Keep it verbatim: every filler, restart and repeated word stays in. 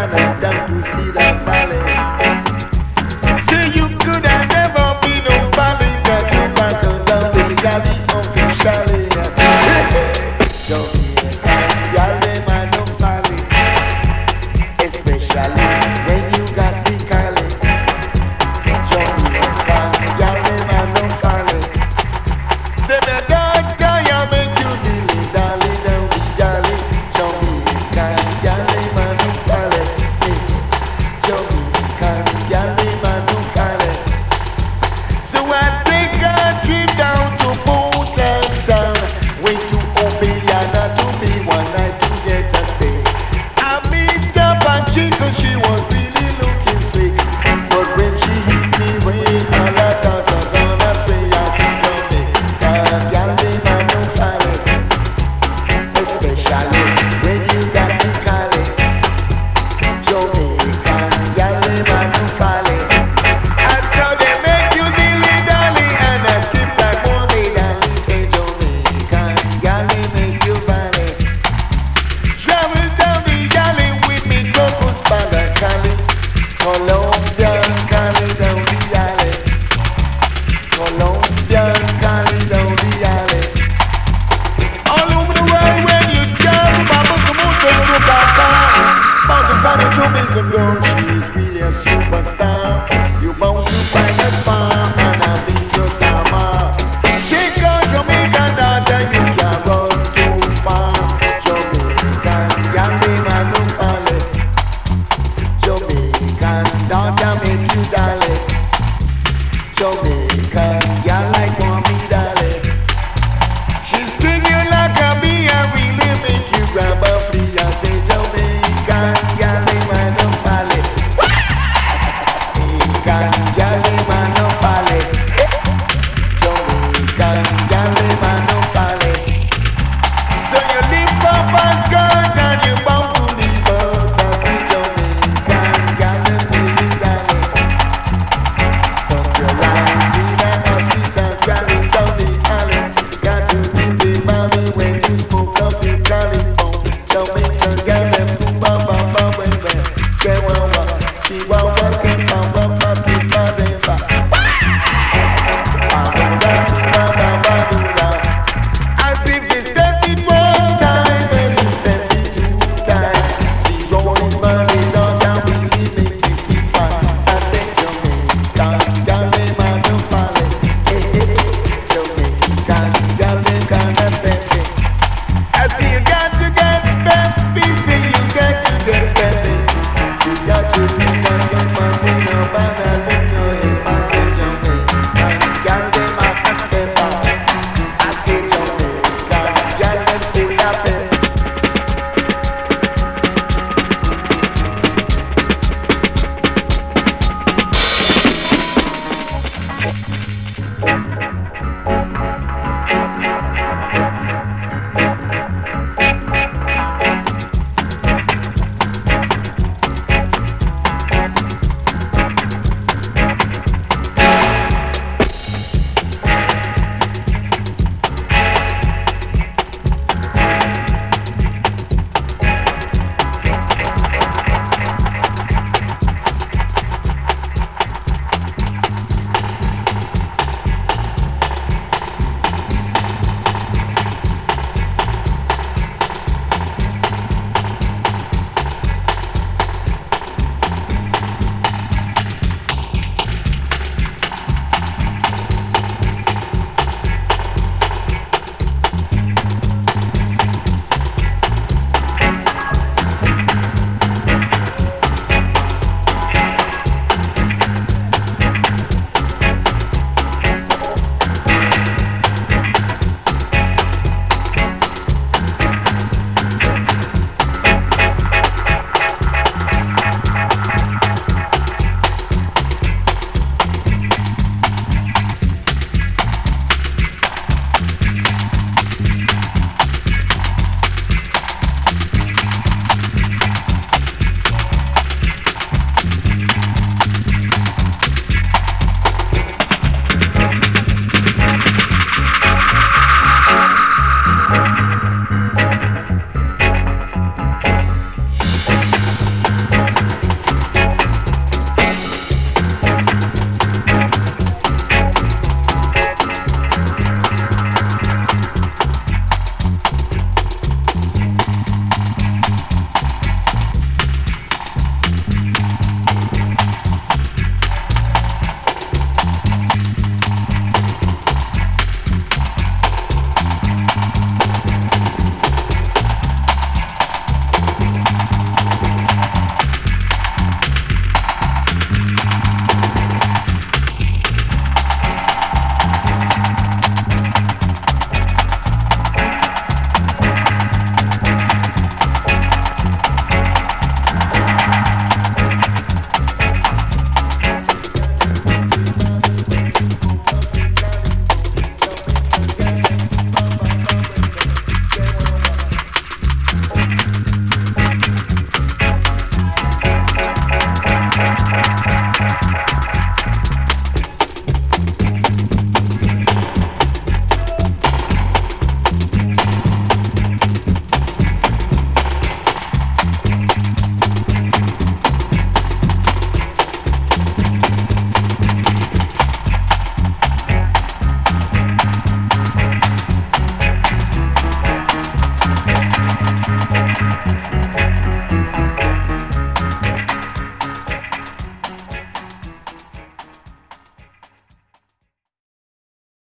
Jamaican down to see the valley. Say you could have never been no valley, got you back on down the galley officially. Jamaican girl, them are no valley, especially when you got the Cali. Jamaican girl, them are no valley. Them a dark guy, I make you dilly dally down the galley. Jamaican girl, them are no valley. Jamaican girl, them are no valley. So I take a trip down to Portland town, went to Obiana to be one night to get a stay. I meet up a chick 'cause she was really looking slick, but when she hit me with all her thoughts are gonna stay. I think Jamaican girl, them are no valley, especially when you got the Cali. Jamaican girl, them are no valley. And so they make you dilly dally and I skip like one day dally. Say Jamaican girl, they make you valley. Travel down the galley with me, Coco Spada Cali. Colombian Cali down the alley. Colombian Cali down the alley. All over the world when you travel, Mama Kamuto Chukaka. Bound to find a Jamaican girl, she is really a superstar. You bound to find a spark and I'll be your summer. Shake out Jamaican daughter, you can't run too far. Jamaican girl, them are no valley. Jamaican daughter make you dally. Jamaican girl like mommy dally. She sting you like a bee and really make you grab a flea and say Jamaican girl, them are no valley. Jamaican girl, them are no valley. Jamaican girl, them are no valley. So you lift up a skirt and you bound to leave out and say Jamaican girl, them really dally. Stop your right in a hospital, rally down the alley. Got to be the valley when you smoke up the California. Jamaican girl, them boom bam bam bam bam bam. Ski wawa, ski wawa.